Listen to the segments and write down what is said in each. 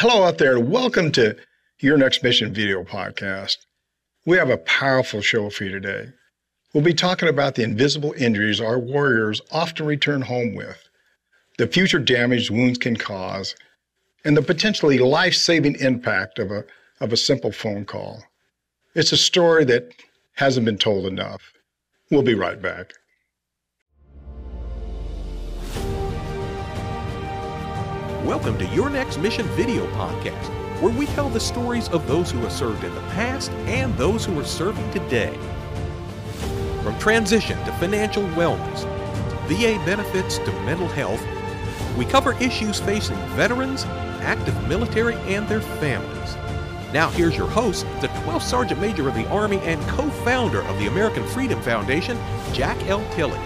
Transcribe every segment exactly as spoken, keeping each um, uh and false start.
Hello out there, and welcome to Your Next Mission video podcast. We have a powerful show for you today. We'll be talking about the invisible injuries our warriors often return home with, the future damage wounds can cause, and the potentially life-saving impact of a, of a simple phone call. It's a story that hasn't been told enough. We'll be right back. Welcome to Your Next Mission video podcast, where we tell the stories of those who have served in the past and those who are serving today. From transition to financial wellness, V A benefits to mental health, we cover issues facing veterans, active military, and their families. Now here's your host, the twelfth Sergeant Major of the Army and co-founder of the American Freedom Foundation, Jack L. Tilley.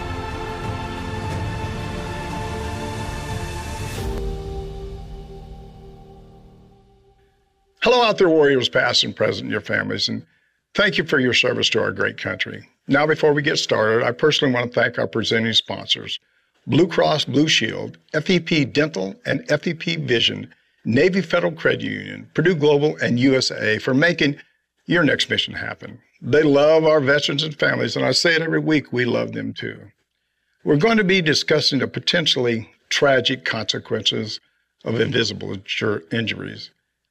Hello out there, warriors past and present, and your families, and thank you for your service to our great country. Now, before we get started, I personally want to thank our presenting sponsors, Blue Cross Blue Shield, F E P Dental, and F E P Vision, Navy Federal Credit Union, Purdue Global, and U S A for making Your Next Mission happen. They love our veterans and families, and I say it every week, we love them too. We're going to be discussing the potentially tragic consequences of invisible injuries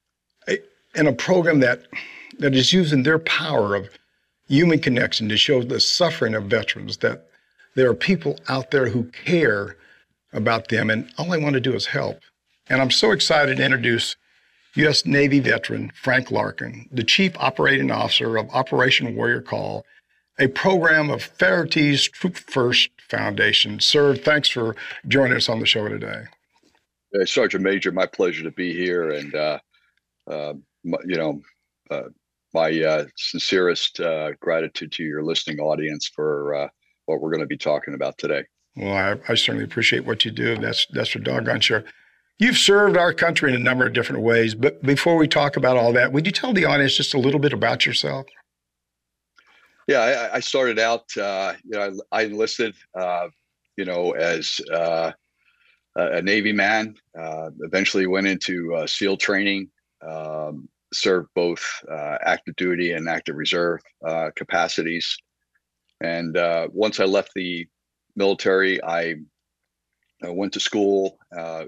in a program that, that is using their power of human connection to show the suffering of veterans, that there are people out there who care about them and all they want to do is help. And I'm so excited to introduce U S Navy veteran Frank Larkin, the Chief Operating Officer of Operation Warrior Call, a program of Faherty's Troop First Foundation. Sir, thanks for joining us on the show today. Uh, Sergeant Major, my pleasure to be here, and uh, uh, my, you know, uh, my uh, sincerest uh, gratitude to your listening audience for uh, what we're going to be talking about today. Well, I, I certainly appreciate what you do. That's that's for doggone sure. You've served our country in a number of different ways, but before we talk about all that, would you tell the audience just a little bit about yourself? Yeah, I, I started out, uh, you know, I, I enlisted, uh, you know, as uh, a Navy man. Uh, eventually went into uh, SEAL training. Um, served both uh, active duty and active reserve uh, capacities. And uh, once I left the military, I, I went to school, uh,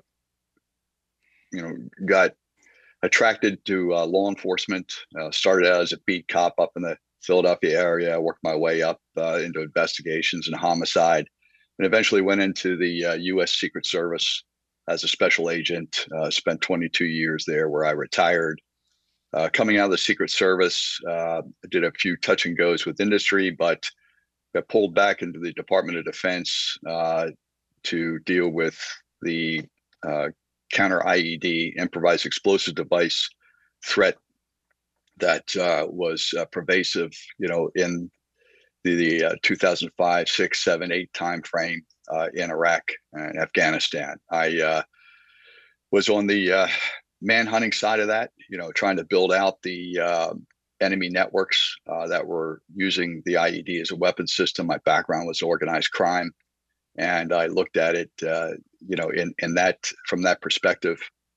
you know, got attracted to uh, law enforcement, uh, started out as a beat cop up in the Philadelphia area, worked my way up uh, into investigations and homicide, and eventually went into the uh, U S Secret Service as a special agent, uh, spent twenty-two years there where I retired. Uh, coming out of the Secret Service, uh, I did a few touch and goes with industry, but got pulled back into the Department of Defense uh, to deal with the uh, counter I E D, improvised explosive device threat that uh, was uh, pervasive, you know, in the, the uh, two thousand five, six, seven, eight timeframe uh, in Iraq and Afghanistan. I uh, was on the uh, manhunting side of that, you know, trying to build out the uh, enemy networks uh, that were using the I E D as a weapon system. My background was organized crime, and I looked at it, uh, you know, in in that from that perspective,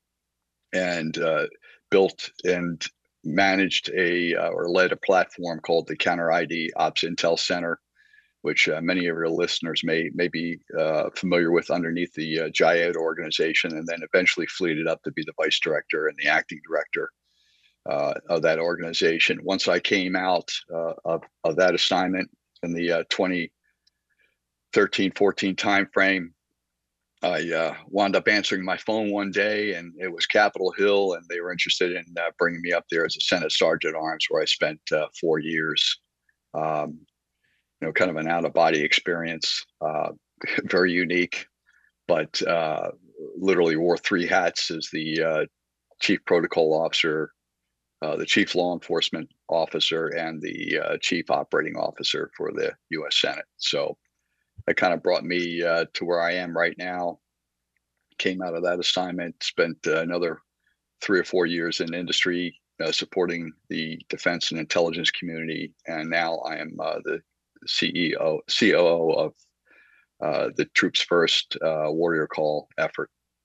and uh, built and managed a uh, or led a platform called the Counter I D Ops Intel Center, which uh, many of your listeners may may be uh, familiar with underneath the uh, J I A D organization, and then eventually fleeted up to be the vice director and the acting director uh, of that organization. Once I came out uh, of, of that assignment in the uh, twenty thirteen fourteen timeframe, I uh, wound up answering my phone one day, and it was Capitol Hill, and they were interested in uh, bringing me up there as a Senate Sergeant at Arms, where I spent uh, four years. Um, you know, kind of an out-of-body experience, uh, very unique, but uh, literally wore three hats as the uh, Chief Protocol Officer, uh, the Chief Law Enforcement Officer, and the uh, Chief Operating Officer for the U S Senate. So that kind of brought me uh, to where I am right now. Came out of that assignment, spent uh, another three or four years in industry, uh, supporting the defense and intelligence community, and now I am uh, the C E O, C O O of uh, the Troops First uh, Warrior Call effort.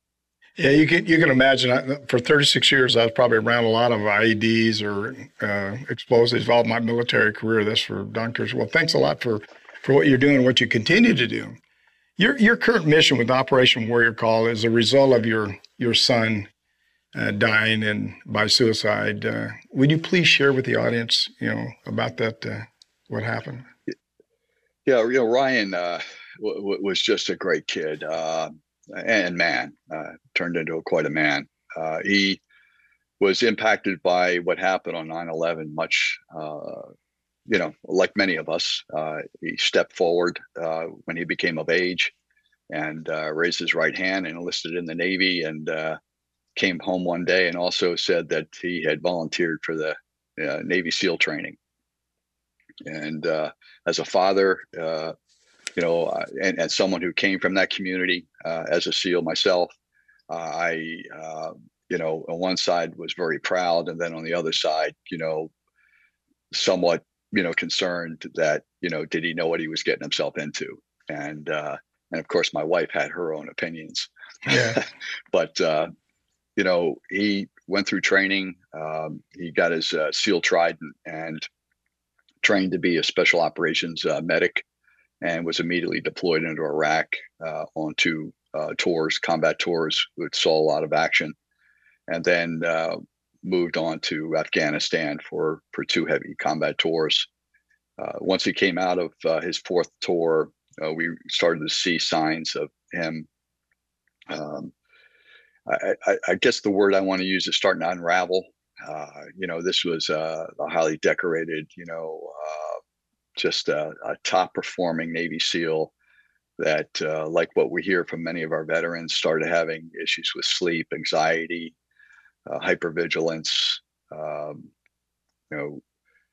Yeah, you can you can imagine. I, for thirty-six years, I was probably around a lot of I E Ds or uh, explosives. All my military career. That's for Don Kirsch. Well, thanks a lot for for what you're doing and what you continue to do. Your your current mission with Operation Warrior Call is a result of your your son uh, dying and by suicide. Uh, would you please share with the audience, you know, about that? Uh, what happened? Yeah, you know, Ryan uh, w- w- was just a great kid. Uh, and man, uh, turned into a, quite a man. Uh, he was impacted by what happened on nine eleven much, uh, you know, like many of us. Uh, he stepped forward uh, when he became of age and uh, raised his right hand and enlisted in the Navy, and uh, came home one day and also said that he had volunteered for the uh, Navy SEAL training. And uh, as a father, uh, you know, uh, and, and someone who came from that community uh, as a SEAL myself, uh, I, uh, you know, on one side was very proud, and then on the other side, you know, somewhat, you know, concerned that, you know, did he know what he was getting himself into? And uh, and of course, my wife had her own opinions. Yeah. But uh, you know, he went through training. Um, he got his uh, SEAL Trident and trained to be a special operations uh, medic, and was immediately deployed into Iraq uh, onto uh, tours, combat tours, which saw a lot of action, and then uh, moved on to Afghanistan for, for two heavy combat tours. Uh, once he came out of uh, his fourth tour, uh, we started to see signs of him. Um, I, I, I guess the word I want to use is starting to unravel. Uh, you know, this was uh, a highly decorated, you know, uh, just a, a top performing Navy SEAL that, uh, like what we hear from many of our veterans, started having issues with sleep, anxiety, uh, hypervigilance, um, you know,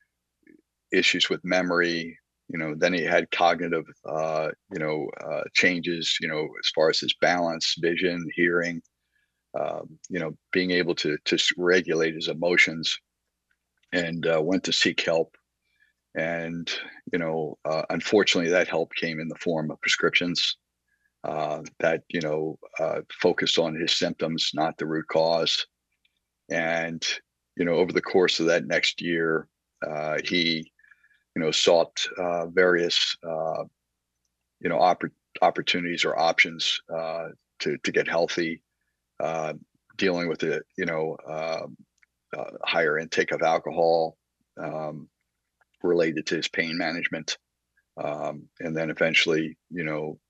issues with memory. You know, then he had cognitive, uh, you know, uh, changes, you know, as far as his balance, vision, hearing, um, you know, being able to, to regulate his emotions, and uh, went to seek help. And, you know, uh, unfortunately, that help came in the form of prescriptions uh, that, you know, uh, focused on his symptoms, not the root cause. And, you know, over the course of that next year, uh, he, you know, sought uh, various, uh, you know, oppor- opportunities or options uh, to, to get healthy, uh, dealing with the, you know, uh, uh, higher intake of alcohol, um, related to his pain management, um, and then eventually, you know,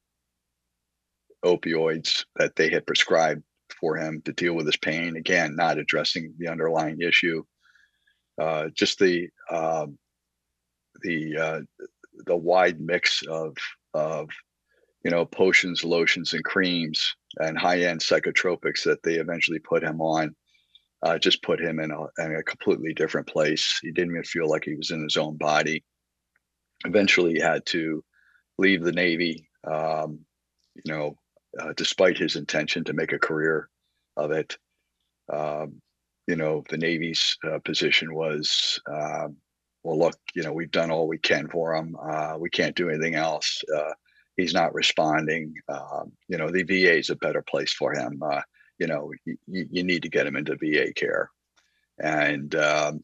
opioids that they had prescribed for him to deal with his pain. Again, not addressing the underlying issue. Uh, just the um, the uh, the wide mix of of you know potions, lotions, and creams and high end psychotropics that they eventually put him on. Uh, just put him in a, in a completely different place. He didn't even feel like he was in his own body. Eventually, he had to leave the Navy, um, you know, uh, despite his intention to make a career of it. Um, you know, the Navy's uh, position was, uh, well, look, you know, we've done all we can for him. Uh, we can't do anything else. Uh, he's not responding. Um, you know, the V A is a better place for him. Uh, you know, you, you need to get him into V A care. And um,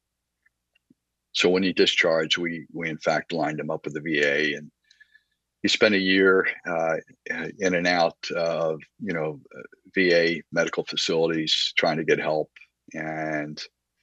so when he discharged, we we in fact lined him up with the V A, and he spent a year uh, in and out of you know V A medical facilities trying to get help. And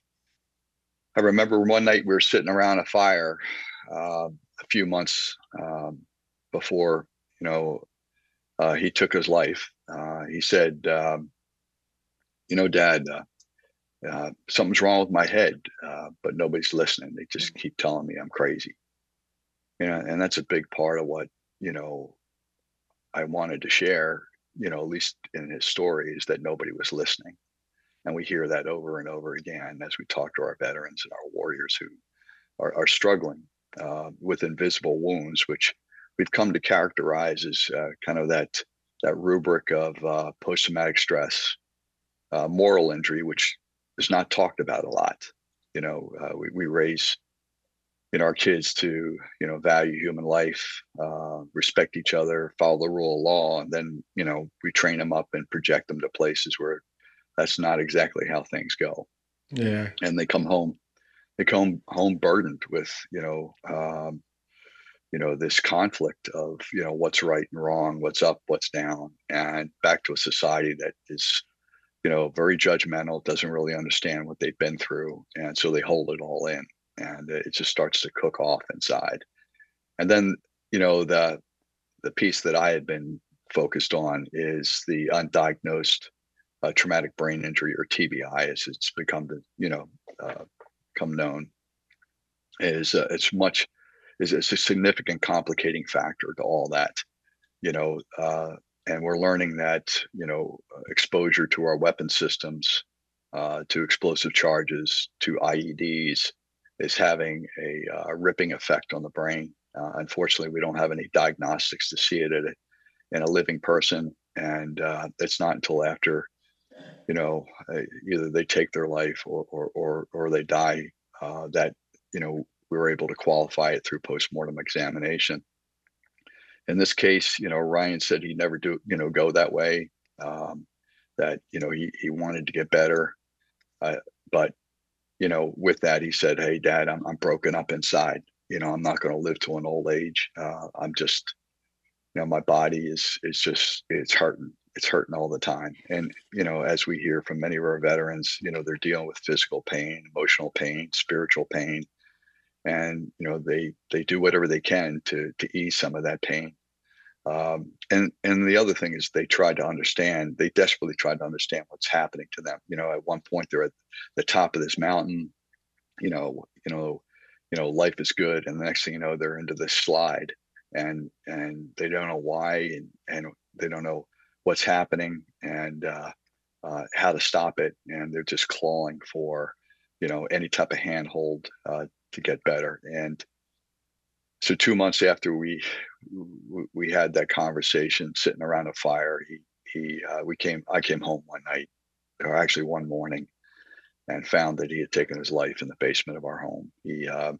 I remember one night we were sitting around a fire uh, a few months um, before you know uh, he took his life. Uh, he said, um, "You know, Dad, uh, uh, something's wrong with my head, uh, but nobody's listening. They just keep telling me I'm crazy." You know, and that's a big part of what you know I wanted to share. You know, at least in his story, is that nobody was listening, and we hear that over and over again as we talk to our veterans and our warriors who are, are struggling uh, with invisible wounds, which we've come to characterize as uh, kind of that that rubric of uh, post-traumatic stress, uh, moral injury, which is not talked about a lot. You know, uh, we, we raise you know, our kids to, you know, value human life, uh, respect each other, follow the rule of law. And then, you know, we train them up and project them to places where that's not exactly how things go. Yeah. And they come home, they come home burdened with, you know, um, you know, this conflict of, you know, what's right and wrong, what's up, what's down, and back to a society that is, you know, very judgmental, doesn't really understand what they've been through. And so they hold it all in, and it just starts to cook off inside. And then, you know, the, the piece that I had been focused on is the undiagnosed uh, traumatic brain injury, or T B I, as it's become the, you know, uh, become known, is uh, it's much, is it's a significant complicating factor to all that, you know, uh, and we're learning that, you know, exposure to our weapon systems, uh, to explosive charges, to I E Ds is having a uh, ripping effect on the brain. Uh, unfortunately, we don't have any diagnostics to see it at a, in a living person. And uh, it's not until after, you know, either they take their life or, or, or, or they die, uh, that, you know, we were able to qualify it through postmortem examination. In this case, you know, Ryan said he'd never do, you know, go that way, um, that, you know, he, he wanted to get better. Uh, but, you know, with that, he said, "Hey, Dad, I'm, I'm broken up inside. You know, I'm not going to live to an old age. Uh, I'm just, you know, my body is, is just, it's hurting. It's hurting all the time." And, you know, as we hear from many of our veterans, you know, they're dealing with physical pain, emotional pain, spiritual pain. And, you know, they, they do whatever they can to, to ease some of that pain. Um, and, and the other thing is they tried to understand, they desperately tried to understand what's happening to them. You know, at one point they're at the top of this mountain, you know, you know, you know, life is good. And the next thing you know, they're into this slide, and, and they don't know why, and, and they don't know what's happening, and, uh, uh, how to stop it. And they're just clawing for, you know, any type of handhold, uh, to get better. And so two months after we we had that conversation, sitting around a fire, he he uh, we came I came home one night, or actually one morning, and found that he had taken his life in the basement of our home. He uh,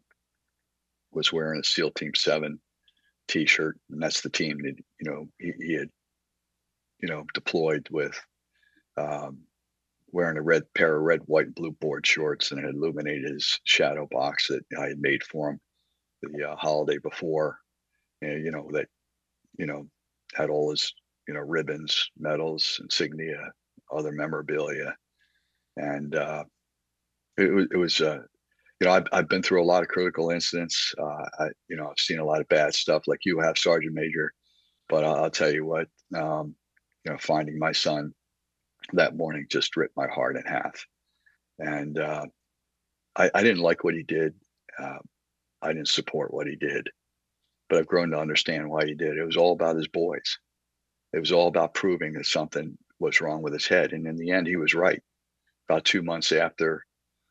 was wearing a SEAL Team seven T-shirt, and that's the team that, you know, he, he had, you know, deployed with. Um, wearing a red pair of red, white, and blue board shorts, and it illuminated his shadow box that I had made for him the uh, holiday before, and, you know, that, you know, had all his, you know, ribbons, medals, insignia, other memorabilia. And uh, it, was, it was, uh, you know, I've, I've been through a lot of critical incidents. Uh, I, you know, I've seen a lot of bad stuff like you have, Sergeant Major, but I'll, I'll tell you what, um, you know, finding my son that morning just ripped my heart in half. And uh, I, I didn't like what he did. Uh, I didn't support what he did, but I've grown to understand why he did. It was all about his boys. It was all about proving that something was wrong with his head. And in the end, he was right. About two months after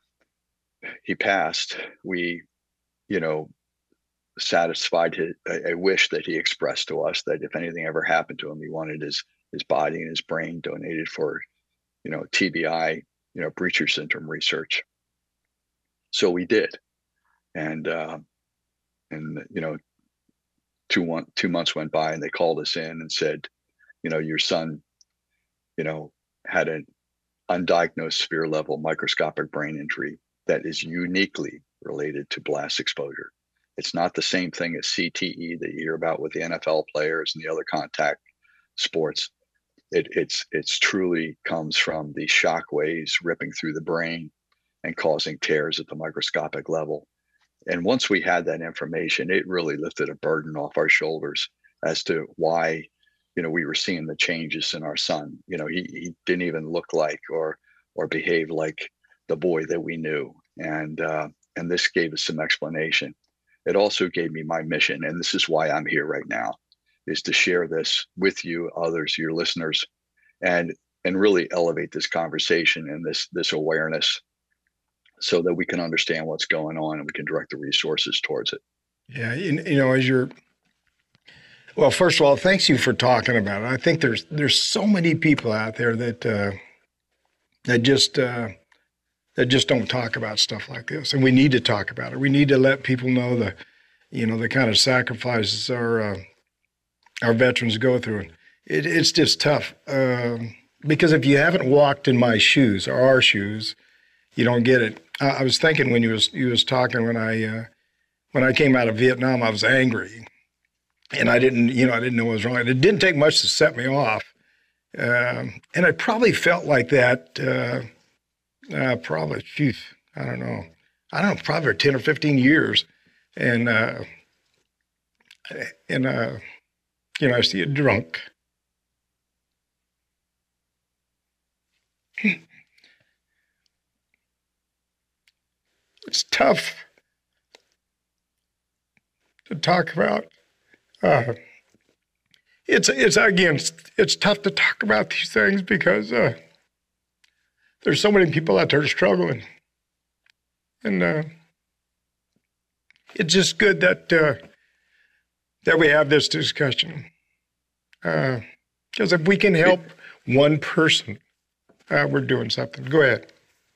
he passed, we, you know, satisfied his, a, a wish that he expressed to us, that if anything ever happened to him, he wanted his his body and his brain donated for, you know, T B I, you know, breacher syndrome research. So we did. And, uh, and, you know, two, one, two months went by, and they called us in and said, you know, your son, you know, had an undiagnosed sphere level microscopic brain injury that is uniquely related to blast exposure. It's not the same thing as C T E that you hear about with the N F L players and the other contact sports. It, it's it's truly comes from the shock waves ripping through the brain and causing tears at the microscopic level. And once we had that information, it really lifted a burden off our shoulders as to why, you know, we were seeing the changes in our son. You know, he, he didn't even look like or or behave like the boy that we knew. And uh, and this gave us some explanation. It also gave me my mission, and this is why I'm here right now, is to share this with you, others, your listeners, and and really elevate this conversation and this this awareness, so that we can understand what's going on and we can direct the resources towards it. Yeah, you, you know, as you're, well, first of all, thanks you for talking about it. I think there's there's so many people out there that uh, that just uh, that just don't talk about stuff like this. And we need to talk about it. We need to let people know the, you know, the kind of sacrifices our uh, our veterans go through. It, it's just tough um, because if you haven't walked in my shoes or our shoes, you don't get it. I, I was thinking when you was you was talking when I uh, when I came out of Vietnam, I was angry, and I didn't you know I didn't know what was wrong. It didn't take much to set me off, um, and I probably felt like that. Uh, Uh, probably, geez, I don't know. I don't know, probably ten or fifteen years. And, uh, and uh, you know, I see it drunk. It's tough to talk about. Uh, it's, it's again, it's, it's tough to talk about these things because, uh, there's so many people out there struggling. And uh, it's just good that uh, that we have this discussion. Because uh, if we can help one person, uh, we're doing something. Go ahead.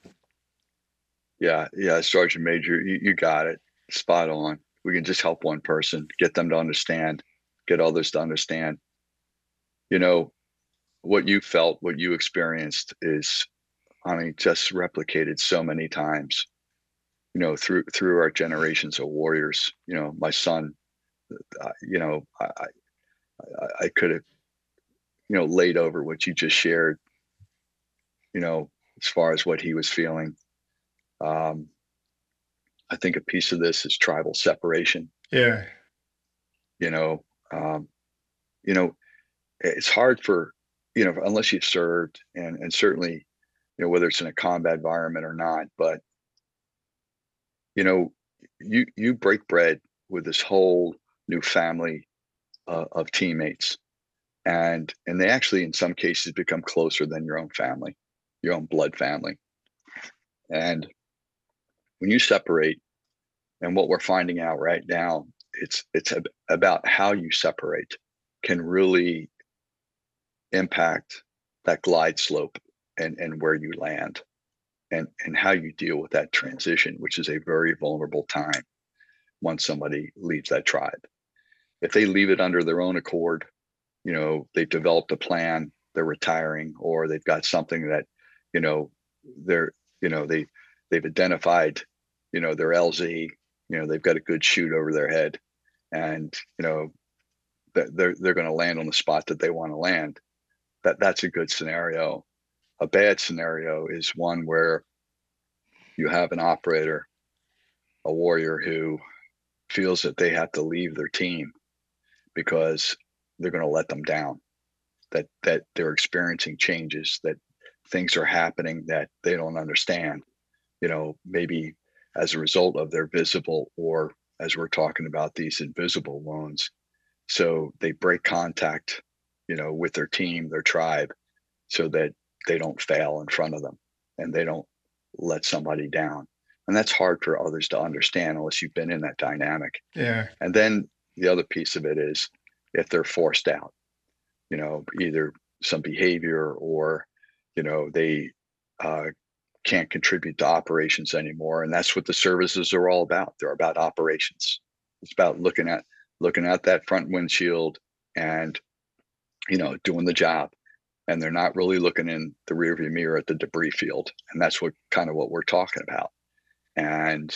Yeah, yeah, Sergeant Major, you, you got it. Spot on. We can just help one person, get them to understand, get others to understand. You know, what you felt, what you experienced is, I mean, just replicated so many times, you know, through through our generations of warriors. You know, my son, uh, you know, I I, I could have, you know, laid over what you just shared, you know, as far as what he was feeling. Um, I think a piece of this is tribal separation. Yeah. You know, um, you know, it's hard for, you know, unless you've served, and and certainly, you know, whether it's in a combat environment or not, but, you know, you, you break bread with this whole new family uh, of teammates, and, and they actually, in some cases, become closer than your own family, your own blood family. And when you separate, and what we're finding out right now, it's, it's ab- about how you separate can really impact that glide slope and, and where you land, and, and how you deal with that transition, which is a very vulnerable time once somebody leaves that tribe. If they leave it under their own accord, you know, they've developed a plan, they're retiring, or they've got something that, you know, they're, you know, they, they've identified, you know, their L Z, you know, they've got a good shoot over their head, and, you know, they're, they're going to land on the spot that they want to land. That that's a good scenario. A bad scenario is one where you have an operator, a warrior, who feels that they have to leave their team because they're going to let them down, that that they're experiencing changes, that things are happening that they don't understand, you know, maybe as a result of their visible, or as we're talking about, these invisible wounds. So they break contact, you know, with their team, their tribe, so that they don't fail in front of them and they don't let somebody down. And that's hard for others to understand unless you've been in that dynamic. Yeah. And then the other piece of it is if they're forced out, you know, either some behavior, or, you know, they uh, can't contribute to operations anymore. And that's what the services are all about. They're about operations. It's about looking at, looking at that front windshield and, you know, doing the job. And they're not really looking in the rearview mirror at the debris field. And that's what kind of what we're talking about. And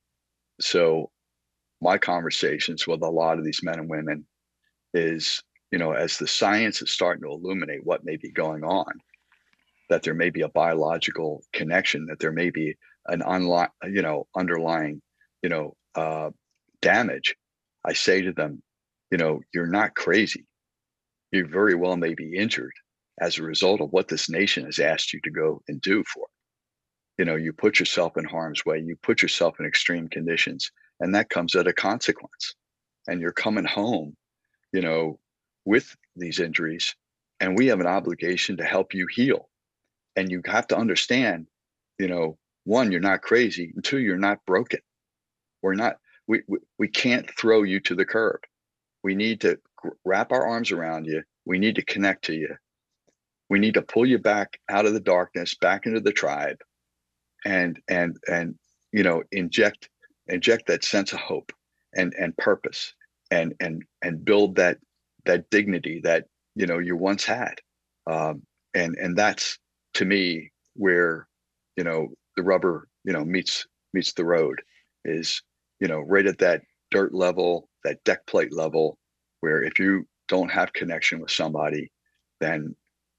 so my conversations with a lot of these men and women is, you know, as the science is starting to illuminate what may be going on, that there may be a biological connection, that there may be an unli- you know, underlying, you know, uh, damage. I say to them, you know, you're not crazy. You very well may be injured as a result of what this nation has asked you to go and do for it. You know, you put yourself in harm's way, you put yourself in extreme conditions, and that comes at a consequence. And you're coming home, you know, with these injuries, and we have an obligation to help you heal. And you have to understand, you know, one, you're not crazy, and two, you're not broken. We're not, we, we, we can't throw you to the curb. We need to wrap our arms around you. We need to connect to you. We need to pull you back out of the darkness, back into the tribe, and and and you know inject inject that sense of hope and and purpose and and and build that that dignity that you know you once had, um, and and that's to me where you know the rubber you know meets meets the road, is you know right at that dirt level, that deck plate level, where if you don't have connection with somebody, then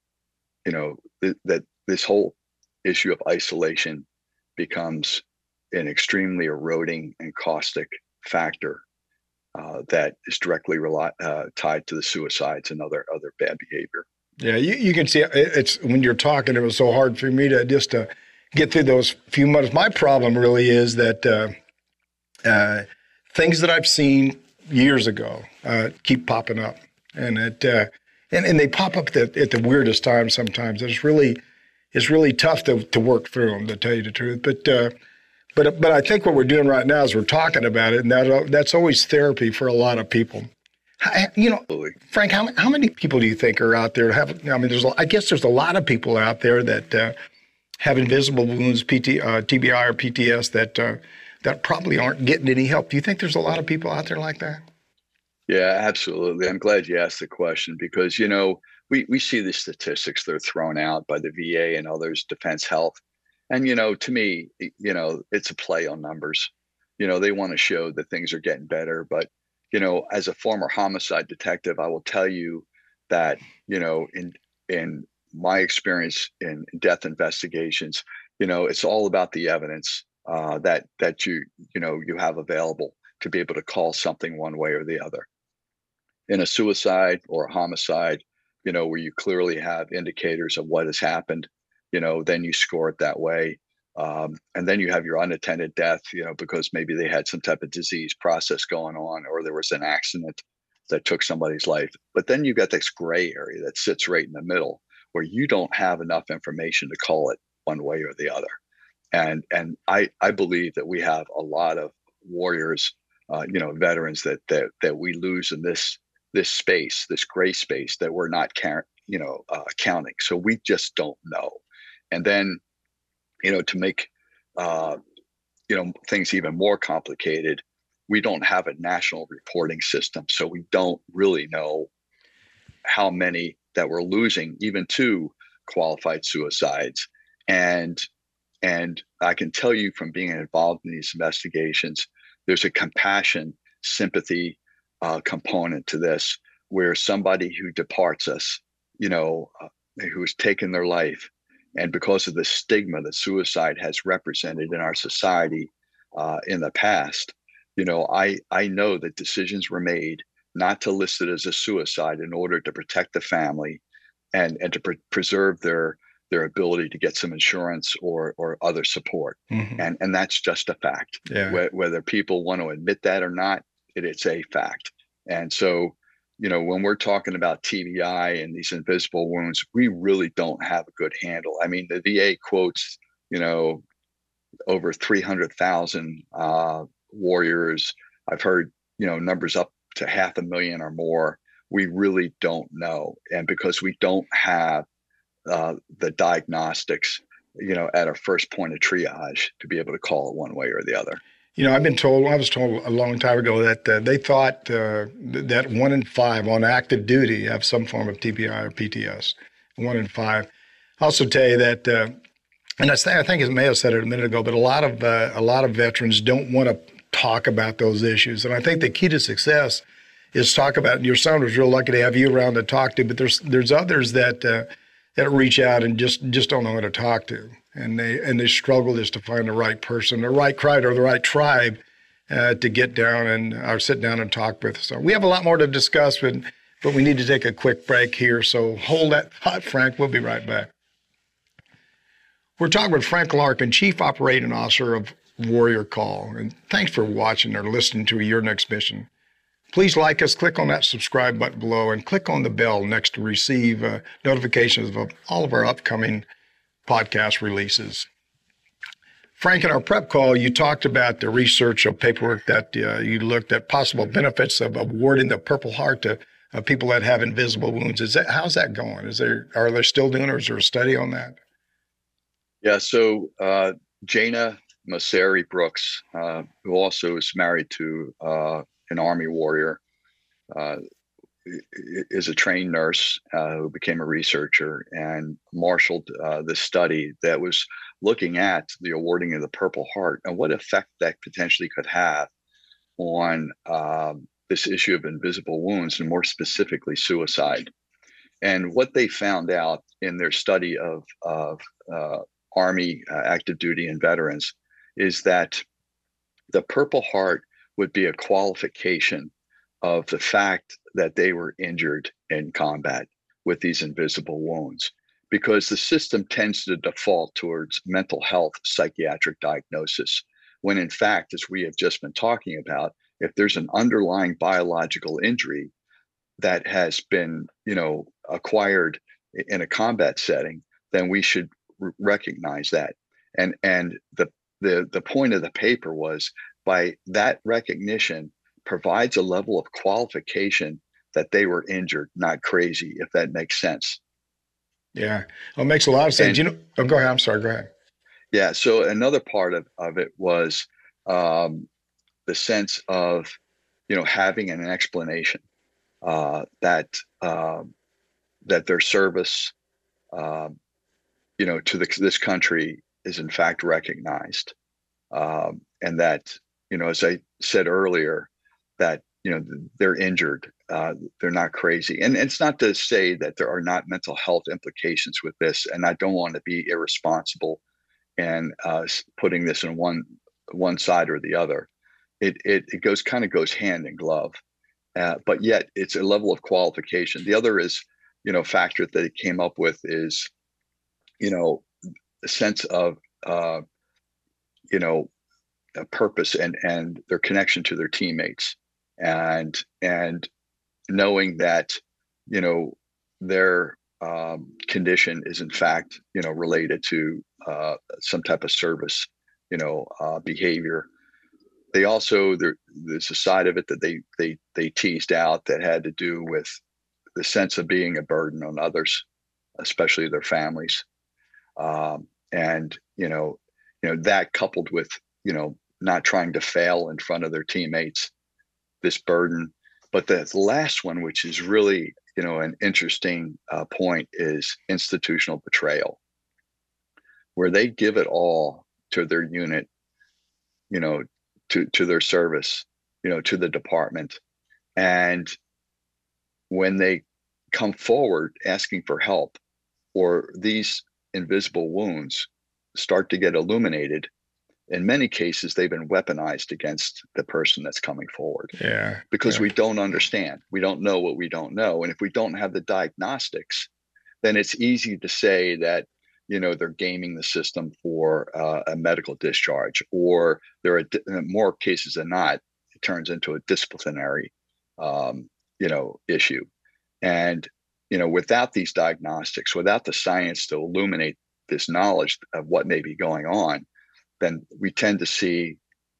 you know th- that this whole issue of isolation becomes an extremely eroding and caustic factor uh, that is directly rely, uh, tied to the suicides and other other bad behavior. Yeah, you, you can see it's when you're talking, it was so hard for me to just to get through those few months. My problem really is that uh, uh, things that I've seen years ago uh, keep popping up, and it uh, and, and they pop up at the, at the weirdest times sometimes. It's really it's really tough to, to work through them, to tell you the truth. But uh, but but I think what we're doing right now is we're talking about it, and that that's always therapy for a lot of people. You know, Frank, how, how many people do you think are out there? Have I mean, there's I guess there's a lot of people out there that uh, have invisible wounds, P T, uh, T B I or P T S that uh, that probably aren't getting any help. Do you think there's a lot of people out there like that? Yeah, absolutely. I'm glad you asked the question because, you know, we, we see the statistics that are thrown out by the V A and others, Defense Health. And, you know, to me, you know, it's a play on numbers. You know, they want to show that things are getting better, but you know, as a former homicide detective, I will tell you that, you know, in in my experience in death investigations, you know, it's all about the evidence uh, that that you you know you have available to be able to call something one way or the other. In a suicide or a homicide, you know, where you clearly have indicators of what has happened, you know, then you score it that way. Um, and then you have your unattended death, you know, because maybe they had some type of disease process going on, or there was an accident that took somebody's life. But then you got this gray area that sits right in the middle where you don't have enough information to call it one way or the other. And and I, I believe that we have a lot of warriors, uh, you know, veterans that that that we lose in this this space, this gray space that we're not, you know, uh, counting. So we just don't know. And then, you know, to make, uh, you know, things even more complicated, we don't have a national reporting system. So we don't really know how many that we're losing, even to qualified suicides. And, and I can tell you from being involved in these investigations, there's a compassion, sympathy uh, component to this, where somebody who departs us, you know, uh, who's taken their life, and because of the stigma that suicide has represented in our society uh, in the past, you know, I, I know that decisions were made not to list it as a suicide in order to protect the family and, and to pre- preserve their their ability to get some insurance or or other support. Mm-hmm. And, and that's just a fact. Yeah. Wh- whether people want to admit that or not, it, it's a fact. And so, you know, when we're talking about T B I and these invisible wounds, we really don't have a good handle. I mean, the V A quotes, you know, over three hundred thousand uh, warriors. I've heard, you know, numbers up to half a million or more. We really don't know. And because we don't have uh, the diagnostics, you know, at our first point of triage to be able to call it one way or the other. You know, I've been told, I was told a long time ago that uh, they thought uh, that one in five on active duty have some form of T B I or P T S, one in five. I'll also tell you that, uh, and I, th- I think I may have said it a minute ago, but a lot of uh, a lot of veterans don't want to talk about those issues. And I think the key to success is talk about it. Your son was real lucky to have you around to talk to, but there's there's others that uh, that reach out and just, just don't know who to talk to. And they and they struggle just to find the right person, the right crowd, or the right tribe uh, to get down and or sit down and talk with. So we have a lot more to discuss, but but we need to take a quick break here. So hold that thought, Frank. We'll be right back. We're talking with Frank Larkin, Chief Operating Officer of Warrior Call. And thanks for watching or listening to Your Next Mission. Please like us, click on that subscribe button below, and click on the bell next to receive uh, notifications of all of our upcoming podcast releases. Frank, in our prep call, you talked about the research of paperwork that uh, you looked at possible benefits of awarding the Purple Heart to uh, people that have invisible wounds. Is that how's that going? Is there are they still doing, or is there a study on that? Yeah. So uh, Jana Mosseri Brooks, uh, who also is married to uh, an Army warrior, uh, is a trained nurse uh, who became a researcher and marshaled uh, this study that was looking at the awarding of the Purple Heart and what effect that potentially could have on um, this issue of invisible wounds, and more specifically suicide. And what they found out in their study of, of uh, Army uh, active duty and veterans is that the Purple Heart would be a qualification of the fact that they were injured in combat with these invisible wounds, because the system tends to default towards mental health psychiatric diagnosis, when in fact, as we have just been talking about, if there's an underlying biological injury that has been, you know, acquired in a combat setting, then we should r- recognize that. And and the the the point of the paper was, by that recognition provides a level of qualification that they were injured, not crazy, if that makes sense. Yeah, well, it makes a lot of sense. And, you know, oh, go ahead. I'm sorry. Go ahead. Yeah. So another part of, of it was um, the sense of, you know, having an explanation uh, that uh, that their service, uh, you know, to the, this country is in fact recognized, um, and that, you know, as I said earlier, that, you know, they're injured, uh, they're not crazy. And it's not to say that there are not mental health implications with this, and I don't want to be irresponsible and uh, putting this in one one side or the other. It it, it goes kind of goes hand in glove, uh, but yet it's a level of qualification. The other is, you know, factor that it came up with is, you know, a sense of, uh, you know, a purpose and and their connection to their teammates, and and knowing that, you know, their um, condition is in fact, you know, related to uh, some type of service, you know, uh, behavior. They also, there, there's a side of it that they they they teased out that had to do with the sense of being a burden on others, especially their families, um, and you know, you know that coupled with, you know, not trying to fail in front of their teammates, this burden. But the last one, which is really, you know, an interesting uh, point, is institutional betrayal, where they give it all to their unit, you know, to, to their service, you know, to the department. And when they come forward asking for help, or these invisible wounds start to get illuminated, in many cases, they've been weaponized against the person that's coming forward. Yeah. Because yeah. we don't understand. We don't know what we don't know. And if we don't have the diagnostics, then it's easy to say that, you know, they're gaming the system for uh, a medical discharge, or there are more cases than not, it turns into a disciplinary, um, you know, issue. And, you know, without these diagnostics, without the science to illuminate this knowledge of what may be going on, then we tend to see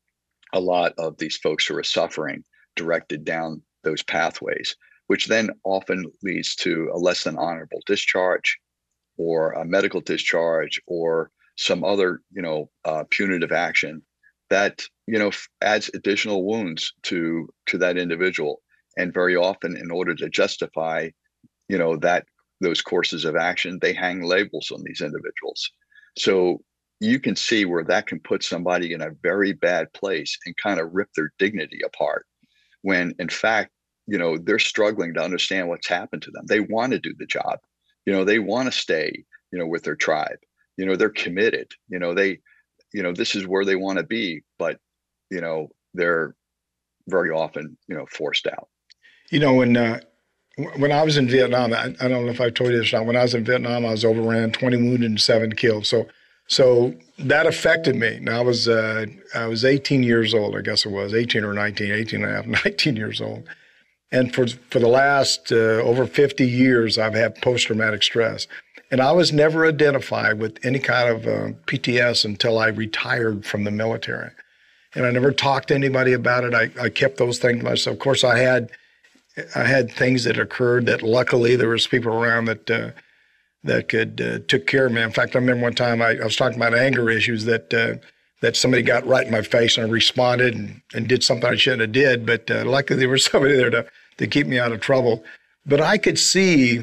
a lot of these folks who are suffering directed down those pathways, which then often leads to a less than honorable discharge, or a medical discharge, or some other, you know, uh, punitive action that, you know, adds additional wounds to to that individual. And very often, in order to justify, you know, that those courses of action, they hang labels on these individuals. So you can see where that can put somebody in a very bad place and kind of rip their dignity apart, when in fact, you know, they're struggling to understand what's happened to them. They want to do the job. You know, they want to stay, you know, with their tribe. You know, they're committed. You know, they, you know, this is where they want to be, but, you know, they're very often, you know, forced out. You know, when uh, when I was in Vietnam, I, I don't know if I told you this or not, when I was in Vietnam, I was overran, twenty wounded and seven killed. So So that affected me. Now I was uh, I was eighteen years old, I guess it was, eighteen or nineteen, eighteen and a half, nineteen years old. And for for the last uh, over fifty years, I've had post-traumatic stress. And I was never identified with any kind of uh, P T S until I retired from the military. And I never talked to anybody about it. I, I kept those things to myself. Of course, I had I had things that occurred that luckily there was people around that uh, that could uh, took care of me. In fact, I remember one time I, I was talking about anger issues that uh, that somebody got right in my face, and I responded and, and did something I shouldn't have did. But uh, luckily there was somebody there to to keep me out of trouble. But I could see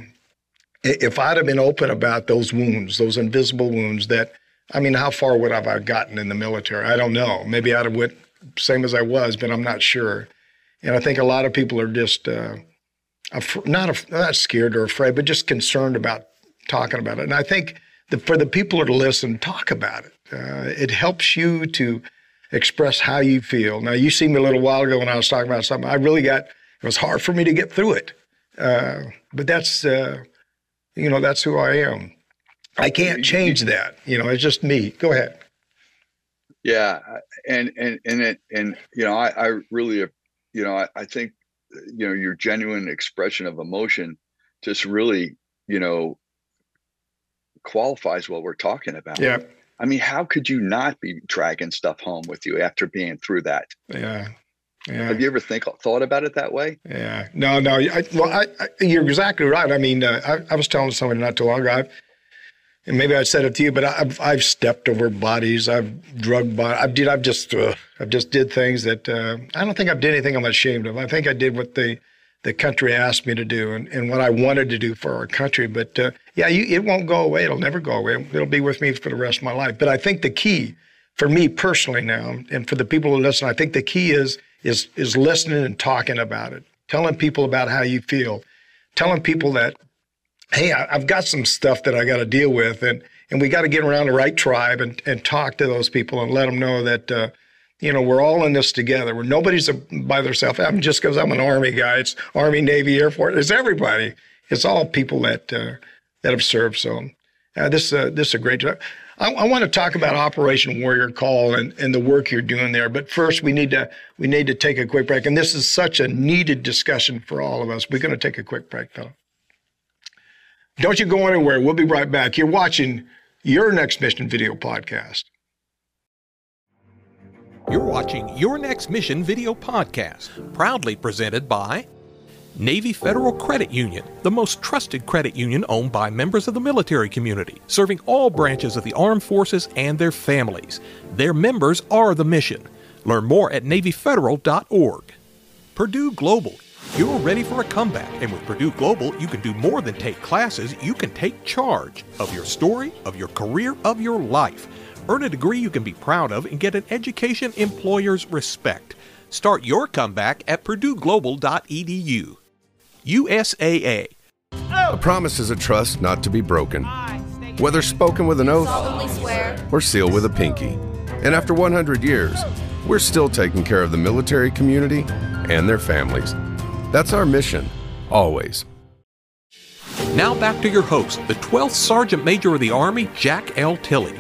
if I'd have been open about those wounds, those invisible wounds, that, I mean, how far would have I gotten in the military? I don't know. Maybe I'd have went same as I was, but I'm not sure. And I think a lot of people are just uh, af- not af- not scared or afraid, but just concerned about talking about it. And I think that for the people to listen, talk about it. Uh, it helps you to express how you feel. Now, you see me a little while ago when I was talking about something. I really got, it was hard for me to get through it. Uh, but that's, uh, you know, that's who I am. I can't change that. You know, it's just me. Go ahead. Yeah. And, and, and, it, and, you know, I, I really, you know, I, I think, you know, your genuine expression of emotion just really, you know, qualifies what we're talking about. Yeah. I mean, how could you not be dragging stuff home with you after being through that? Yeah. Yeah. Have you ever think thought about it that way? Yeah. No, no. I, well, I, I, you're exactly right. I mean, uh, I, I was telling somebody not too long ago, I've, and maybe I said it to you, but I've I've stepped over bodies. I've drug bodies. I've did. I've just uh, I've just did things that uh, I don't think I've did anything I'm ashamed of. I think I did what the the country asked me to do and, and what I wanted to do for our country. But uh, yeah, you, it won't go away. It'll never go away. It'll be with me for the rest of my life. But I think the key for me personally now, and for the people who listen, I think the key is is is listening and talking about it, telling people about how you feel, telling people that, hey, I, I've got some stuff that I got to deal with, and and we got to get around the right tribe and, and talk to those people and let them know that, uh, you know, we're all in this together. Where nobody's by themselves. I mean, just because I'm an Army guy, it's Army, Navy, Air Force. It's everybody. It's all people that uh, that have served. So uh, this uh, this is a great job. I, I want to talk about Operation Warrior Call and, and the work you're doing there. But first, we need to we need to take a quick break. And this is such a needed discussion for all of us. We're going to take a quick break, fella. Don't you go anywhere. We'll be right back. You're watching Your Next Mission video podcast. You're watching Your Next Mission video podcast, proudly presented by Navy Federal Credit Union, the most trusted credit union owned by members of the military community, serving all branches of the armed forces and their families. Their members are the mission. Learn more at navy federal dot org. Purdue Global. You're ready for a comeback, and with Purdue Global, you can do more than take classes. You can take charge of your story, of your career, of your life. Earn a degree you can be proud of and get an education employers respect. Start your comeback at purdue global dot e d u. U S A A. A promise is a trust not to be broken, whether spoken with an oath solemnly swear or sealed with a pinky. And after one hundred years, we're still taking care of the military community and their families. That's our mission, always. Now back to your host, the twelfth Sergeant Major of the Army, Jack L. Tilley.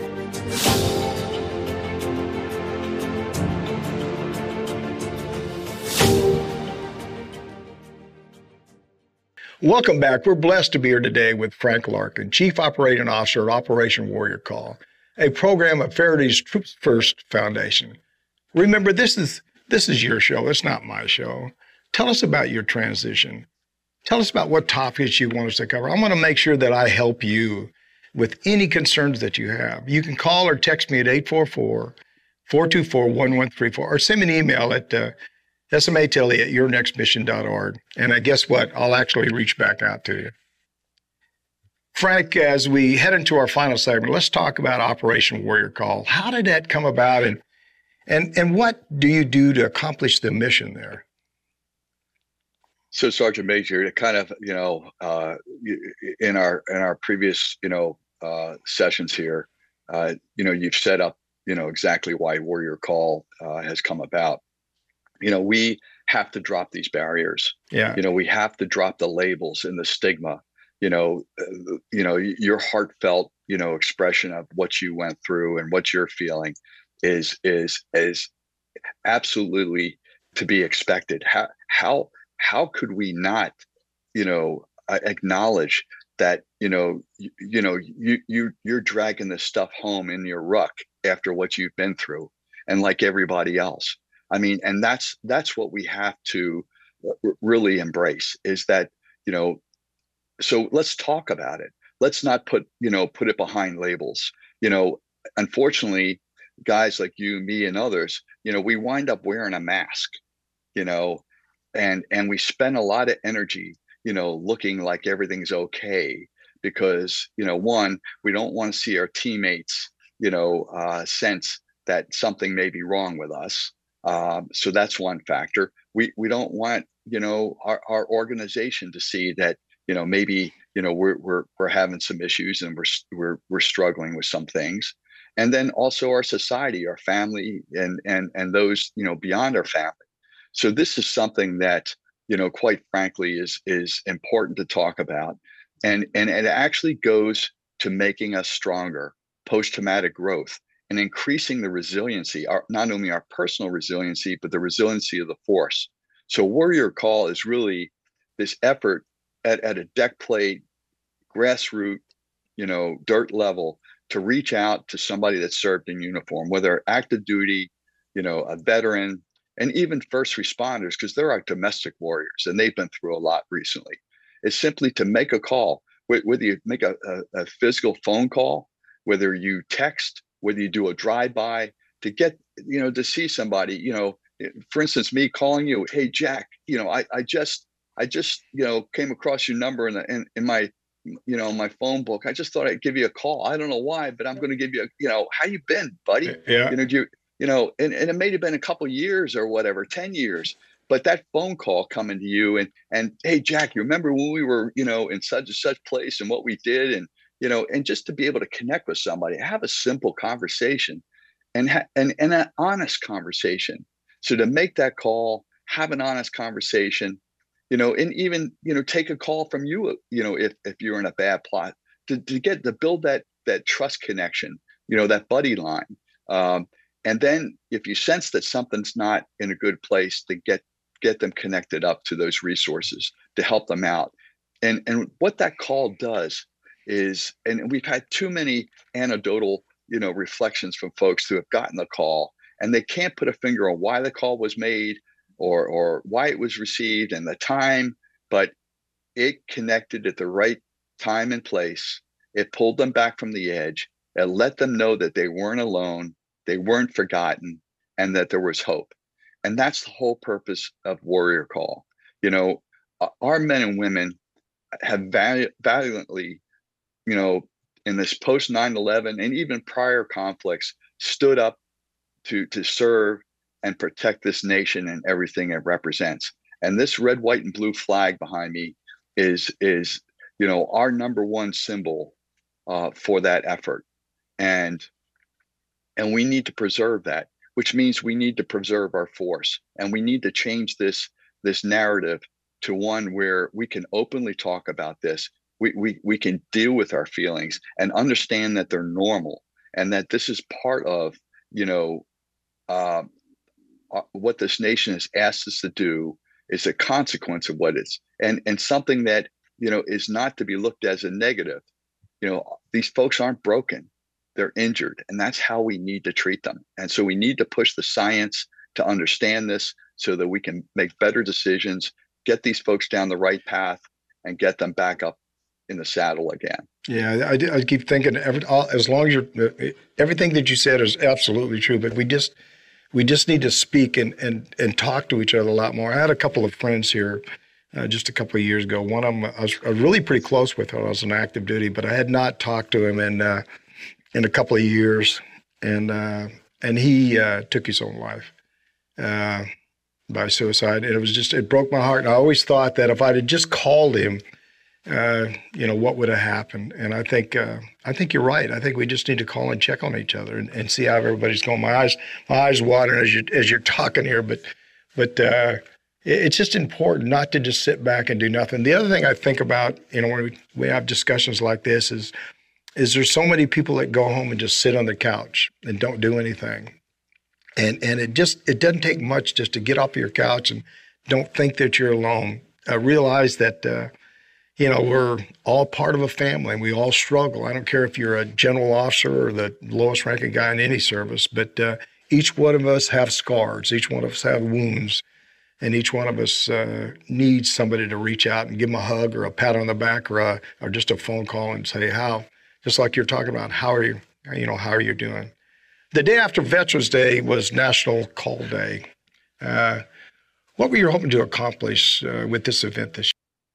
Welcome back. We're blessed to be here today with Frank Larkin, Chief Operating Officer at Operation Warrior Call, a program of Faraday's Troops First Foundation. Remember, this is this is your show. It's not my show. Tell us about your transition. Tell us about what topics you want us to cover. I want to make sure that I help you with any concerns that you have. You can call or text me at eight four four, four two four, one one three four or send me an email at uh, smatilley at your next mission dot org. And I guess what? I'll actually reach back out to you. Frank, as we head into our final segment, let's talk about Operation Warrior Call. How did that come about, and and and what do you do to accomplish the mission there? So, Sergeant Major, to kind of, you know, uh, in our in our previous, you know, uh, sessions here, uh, you know, you've set up, you know, exactly why Warrior Call uh, has come about. You know, we have to drop these barriers. Yeah. You know, we have to drop the labels and the stigma. You know, uh, you know, your heartfelt, you know, expression of what you went through and what you're feeling is is is absolutely to be expected. How how how could we not, you know, uh, acknowledge that, you know, you, you know, you you you're dragging this stuff home in your ruck after what you've been through, and like everybody else. I mean, and that's that's what we have to really embrace, is that, you know, so let's talk about it. let's not put, you know, put it behind labels. You know, unfortunately, guys like you, me, and others, you know, we wind up wearing a mask, you know, and, and we spend a lot of energy, you know, looking like everything's okay because, you know, one, we don't want to see our teammates, you know, uh, sense that something may be wrong with us. Um, so that's one factor. We we don't want, you know, our, our organization to see that, you know, maybe, you know, we're we're we're having some issues and we're we're we're struggling with some things. And then also our society, our family, and and and those, you know, beyond our family. So this is something that, you know, quite frankly, is is important to talk about. And and it actually goes to making us stronger, post-traumatic growth, and increasing the resiliency, our, not only our personal resiliency, but the resiliency of the force. So Warrior Call is really this effort at, at a deck plate, grassroots, you know, dirt level to reach out to somebody that served in uniform, whether active duty, you know, a veteran, and even first responders, because they're our domestic warriors and they've been through a lot recently. It's simply to make a call, whether you make a, a, a physical phone call, whether you text, whether you do a drive-by, to get, you know, to see somebody, you know, for instance, me calling you, hey, Jack, you know, I, I just, I just, you know, came across your number in, the, in, in my, you know, my phone book. I just thought I'd give you a call. I don't know why, but I'm going to give you a, you know, how you been, buddy? Yeah. You know, do you, you know, and, and it may have been a couple of years or whatever, ten years, but that phone call coming to you and, and, hey, Jack, you remember when we were, you know, in such and such place and what we did? And, you know, and just to be able to connect with somebody, have a simple conversation and, ha- and, and an honest conversation. So to make that call, have an honest conversation, you know, and even, you know, take a call from you, you know, if, if you're in a bad plot, to, to get, to build that, that trust connection, you know, that buddy line. Um, and then if you sense that something's not in a good place, to get, get them connected up to those resources to help them out. And, and what that call does is, and we've had too many anecdotal, you know, reflections from folks who have gotten the call and they can't put a finger on why the call was made or, or why it was received and the time, but it connected at the right time and place. It pulled them back from the edge. It let them know that they weren't alone, they weren't forgotten, and that there was hope. And that's the whole purpose of Warrior Call. You know, our men and women have val- valiantly, you know, in this post nine eleven and even prior conflicts, stood up to, to serve and protect this nation and everything it represents. And this red, white, and blue flag behind me is, is you know, our number one symbol uh, for that effort. And, and we need to preserve that, which means we need to preserve our force. And we need to change this, this narrative to one where we can openly talk about this. We, we, we can deal with our feelings and understand that they're normal and that this is part of, you know, uh, what this nation has asked us to do is a consequence of what it's, and, and something that, you know, is not to be looked as a negative. You know, these folks aren't broken, they're injured, and that's how we need to treat them. And so we need to push the science to understand this so that we can make better decisions, get these folks down the right path, and get them back up in the saddle again. Yeah, I, I keep thinking every, all, as long as you're, everything that you said is absolutely true, but we just, we just need to speak and, and, and talk to each other a lot more. I had a couple of friends here uh, just a couple of years ago. One of them, I was, I was really pretty close with her. I was on active duty, but I had not talked to him in, uh, in a couple of years. And, uh, and he uh, took his own life uh, by suicide. And it was just, it broke my heart. And I always thought that if I'd have just called him, uh, you know, what would have happened? And I think, uh, I think you're right. I think we just need to call and check on each other and, and see how everybody's going. My eyes, my eyes watering as you as you're talking here, but, but uh, it, it's just important not to just sit back and do nothing. The other thing I think about, you know, when we, we have discussions like this is, is there's so many people that go home and just sit on the couch and don't do anything, and and it just it doesn't take much just to get off your couch and don't think that you're alone. Uh, realize that. Uh, You know, we're all part of a family and we all struggle. I don't care if you're a general officer or the lowest ranking guy in any service, but uh, each one of us have scars. Each one of us have wounds. And each one of us uh, needs somebody to reach out and give them a hug or a pat on the back or a, or just a phone call and say, how, just like you're talking about, how are you, you know, how are you doing? The day after Veterans Day was National Call Day. Uh, what were you hoping to accomplish uh, with this event this year?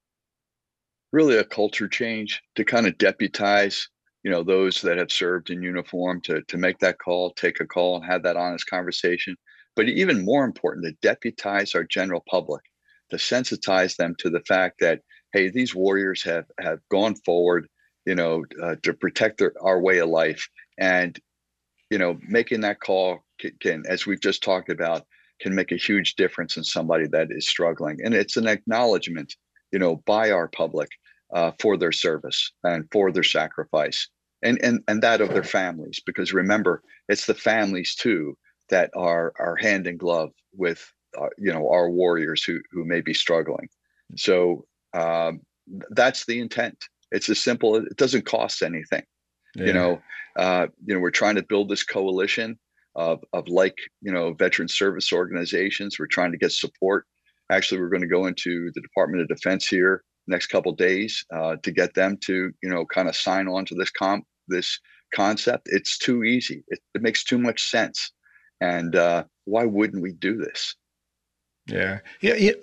Really a culture change to kind of deputize, you know, those that have served in uniform to, to make that call, take a call and have that honest conversation. But even more important, to deputize our general public, to sensitize them to the fact that, hey, these warriors have, have gone forward, you know, uh, to protect their, our way of life. And, you know, making that call can, can, as we've just talked about, can make a huge difference in somebody that is struggling. And it's an acknowledgement, you know, by our public uh, for their service and for their sacrifice and, and, and that of their families. Because remember, it's the families too that are are hand in glove with, uh, you know, our warriors who who may be struggling. So um, that's the intent. It's as simple. It doesn't cost anything. Yeah. You know, uh, you know, we're trying to build this coalition of of like, you know, veteran service organizations. We're trying to get support. Actually, we're going to go into the Department of Defense here next couple of days uh, to get them to, you know, kind of sign on to this comp this concept. It's too easy. It, it makes too much sense. And uh, why wouldn't we do this? Yeah. Yeah. yeah.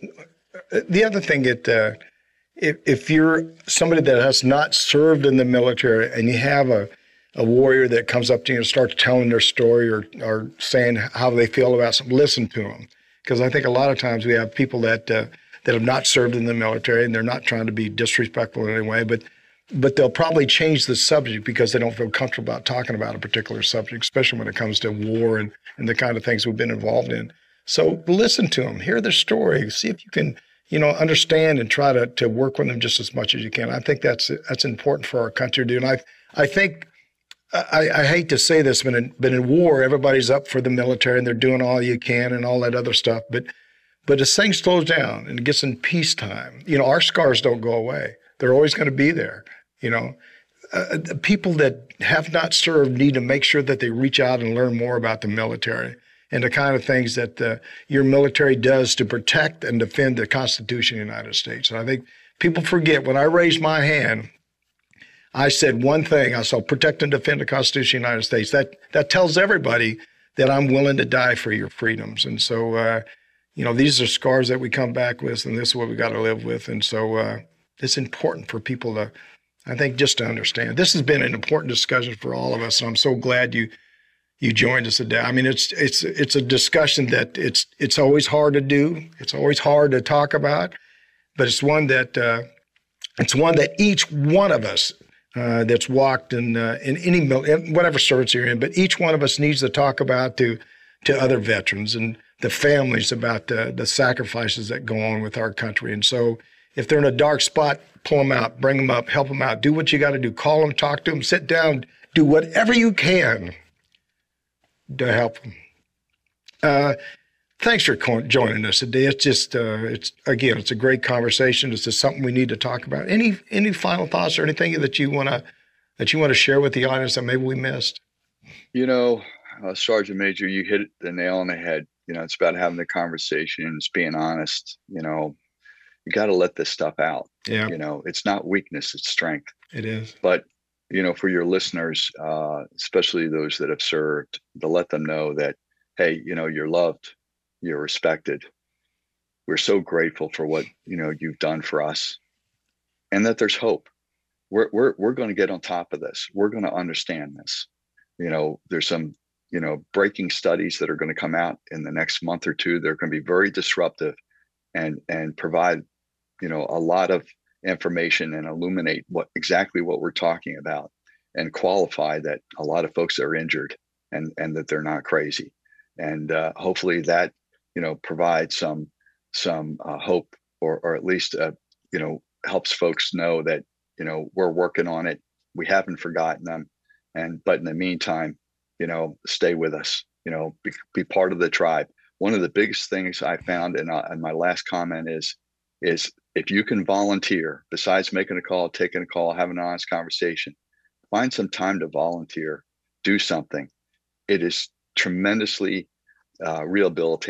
The other thing that uh, if, if you're somebody that has not served in the military and you have a, a warrior that comes up to you and starts telling their story or, or saying how they feel about something, listen to them. Because I think a lot of times we have people that uh, that have not served in the military and they're not trying to be disrespectful in any way, but but they'll probably change the subject because they don't feel comfortable about talking about a particular subject, especially when it comes to war and, and the kind of things we've been involved in. So listen to them, hear their story, see if you can, you know, understand and try to to work with them just as much as you can. I think that's that's important for our country to do. And I I think I, I hate to say this, but in, but in war, everybody's up for the military and they're doing all you can and all that other stuff. But but as things slows down and it gets in peacetime, you know, our scars don't go away. They're always going to be there. You know, uh, the people that have not served need to make sure that they reach out and learn more about the military and the kind of things that uh, your military does to protect and defend the Constitution of the United States. And I think people forget, when I raised my hand, I said one thing. I said, protect and defend the Constitution of the United States. That that tells everybody that I'm willing to die for your freedoms. And so, uh, you know, these are scars that we come back with, and this is what we got to live with. And so uh, it's important for people to, I think, just to understand. This has been an important discussion for all of us, and I'm so glad you you joined us today. I mean, it's it's it's a discussion that it's it's always hard to do. It's always hard to talk about, but it's one that uh, it's one that each one of us uh, that's walked in uh, in any in whatever service you're in, but each one of us needs to talk about to to other veterans and the families about the the sacrifices that go on with our country. And so, if they're in a dark spot, pull them out, bring them up, help them out. Do what you got to do. Call them, talk to them, sit down, do whatever you can to help them. Uh, thanks for co- joining us today. It's just, uh, it's again, it's a great conversation. It's just something we need to talk about. Any any final thoughts or anything that you want to that you want to share with the audience that maybe we missed? You know, uh, Sergeant Major, you hit the nail on the head. You know, it's about having the conversation. It's being honest. You know, you got to let this stuff out. Yeah. You know, it's not weakness, it's strength. It is. But, you know, for your listeners, uh, especially those that have served, to let them know that, hey, you know, you're loved, you're respected. We're so grateful for what, you know, you've done for us, and that there's hope. We're, we're, we're going to get on top of this. We're going to understand this. You know, there's some, you know, breaking studies that are going to come out in the next month or two. They're going to be very disruptive and, and provide, you know, a lot of information and illuminate what exactly what we're talking about, and qualify that a lot of folks are injured and, and that they're not crazy. And uh, hopefully that, you know, provides some, some uh, hope, or, or at least, uh, you know, helps folks know that, you know, we're working on it. We haven't forgotten them. And, but in the meantime, you know, stay with us, you know, be, be part of the tribe. One of the biggest things I found, and, uh, and my last comment is, is if you can volunteer, besides making a call, taking a call, having an honest conversation, find some time to volunteer, do something. It is tremendously uh, rehabilitating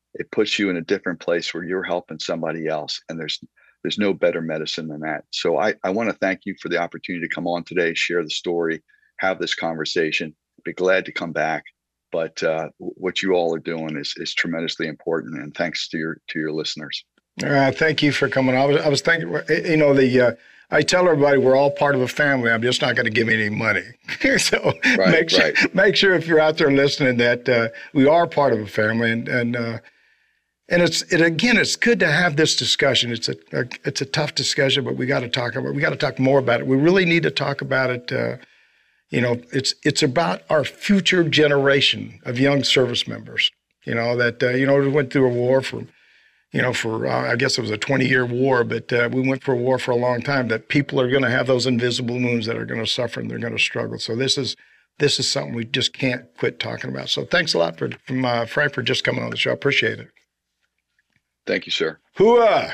it puts you in a different place where you're helping somebody else. And there's there's no better medicine than that. So I, I want to thank you for the opportunity to come on today, share the story, have this conversation. Be glad to come back. But uh, what you all are doing is is tremendously important. And thanks to your to your listeners. Uh, thank you for coming. I was I was thinking, you know, the uh, I tell everybody we're all part of a family. I'm just not going to give any money. So right, make sure right. make sure if you're out there listening that uh, we are part of a family, and and uh, and it's it again. It's good to have this discussion. It's a, a it's a tough discussion, but we got to talk about. We got to talk more about it. We really need to talk about it. Uh, you know, it's it's about our future generation of young service members. You know that uh, you know we went through a war for. You know, for, uh, I guess it was a twenty-year war, but uh, we went for a war for a long time, that people are going to have those invisible wounds that are going to suffer and they're going to struggle. So this is this is something we just can't quit talking about. So thanks a lot for, from uh, Frank for just coming on the show. I appreciate it. Thank you, sir. Hooah!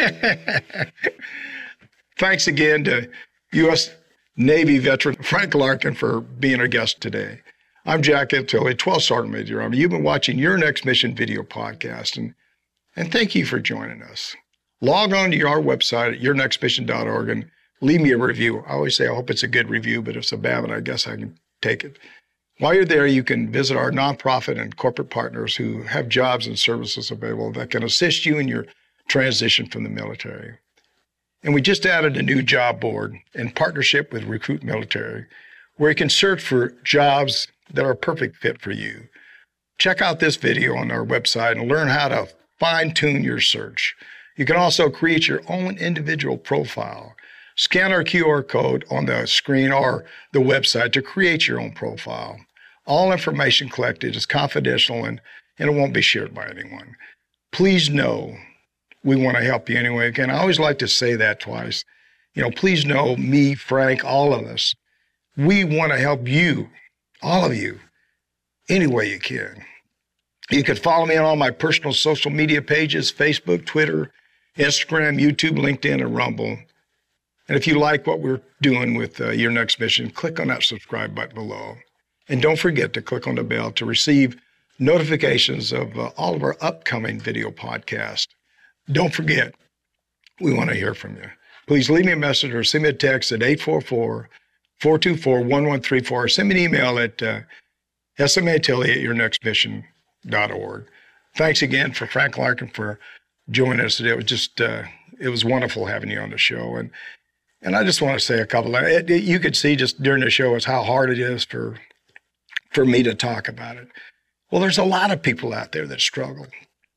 Thanks again to U S Navy veteran Frank Larkin for being our guest today. I'm Jack Antilli, twelfth Sergeant Major Army. You've been watching Your Next Mission video podcast, and And thank you for joining us. Log on to our website at your next mission dot org and leave me a review. I always say I hope it's a good review, but if it's a bad one, I guess I can take it. While you're there, you can visit our nonprofit and corporate partners who have jobs and services available that can assist you in your transition from the military. And we just added a new job board in partnership with Recruit Military, where you can search for jobs that are a perfect fit for you. Check out this video on our website and learn how to fine-tune your search. You can also create your own individual profile. Scan our Q R code on the screen or the website to create your own profile. All information collected is confidential and, and it won't be shared by anyone. Please know we want to help you anyway. Again, I always like to say that twice. You know, please know me, Frank, all of us. We want to help you, all of you, any way you can. You can follow me on all my personal social media pages, Facebook, Twitter, Instagram, YouTube, LinkedIn, and Rumble. And if you like what we're doing with uh, Your Next Mission, click on that subscribe button below. And don't forget to click on the bell to receive notifications of uh, all of our upcoming video podcasts. Don't forget, we want to hear from you. Please leave me a message or send me a text at eight four four, four two four, one one three four. Or send me an email at uh, smatilly at your next mission dot org. Thanks again for Frank Larkin for joining us today. It was just, uh, it was wonderful having you on the show. And and I just want to say a couple of, it, it, you could see just during the show is how hard it is for, for me to talk about it. Well, there's a lot of people out there that struggle.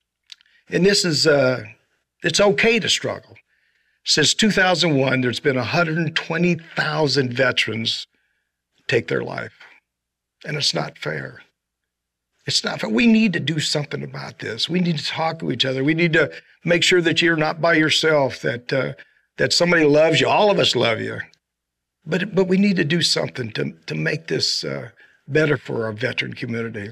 And this is, uh, it's okay to struggle. Since two thousand one, there's been one hundred twenty thousand veterans take their life. And it's not fair. It's not fair. We need to do something about this. We need to talk to each other. We need to make sure that you're not by yourself, that uh, that somebody loves you. All of us love you. But but we need to do something to, to make this uh, better for our veteran community.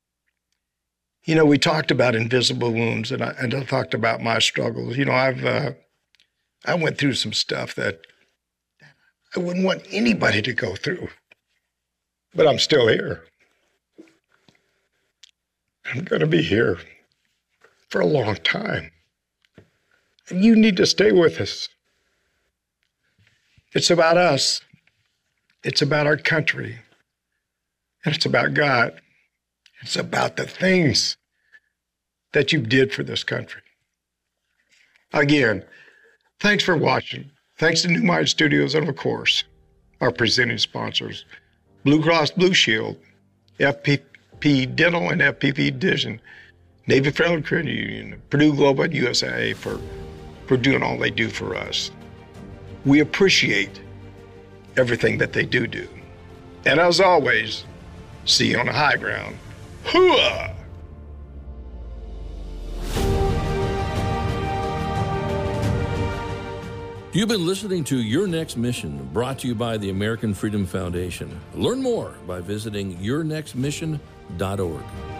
You know, we talked about invisible wounds, and I, and I talked about my struggles. You know, I've uh, I went through some stuff that I wouldn't want anybody to go through. But I'm still here. I'm going to be here for a long time. And you need to stay with us. It's about us. It's about our country. And it's about God. It's about the things that you did for this country. Again, thanks for watching. Thanks to New Mind Studios and, of course, our presenting sponsors, Blue Cross Blue Shield, F P P Dental and F P P Vision, Navy Federal Credit Union, Purdue Global, and U S A A for, for doing all they do for us. We appreciate everything that they do do. And as always, see you on the high ground. Hooah! You've been listening to Your Next Mission, brought to you by the American Freedom Foundation. Learn more by visiting your next mission dot org.